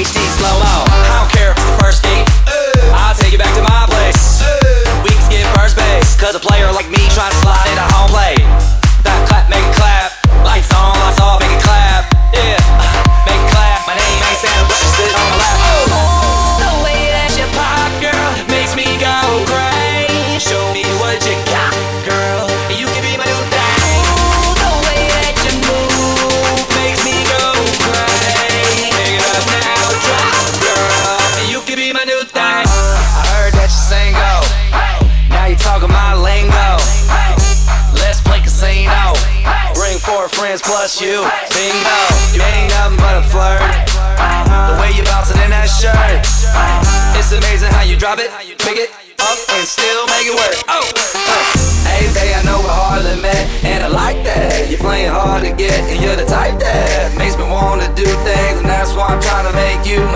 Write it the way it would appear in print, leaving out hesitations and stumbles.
HD slow-mo. I don't care if it's the first date, I'll take you back to my place. We can skip first base, cause a player like me trying to slide into home plate. That clap, make it clap. Lights on, lights off, make it clap. Yeah, make it clap. My name ain't Santa, but you sit on my lap. The way that you pop, girl, makes me go crazy. Show me what you got, girl. You can be my new thing. The way that you move makes me go crazy. Pick it up now, drop, girl. You can be my new thing. I heard that you single. Now you talking my lingo. Let's play casino. Bring 4 friends plus you. Bingo. You ain't nothing but a flirt. The way you bouncing in that shirt. It's amazing how you drop it, pick it up, and still make it work. Oh, hey, babe, I know we're hardly met, and I like that. You're playing hard to get, and you're the type that makes me wanna do things, and that's why I'm trying to make you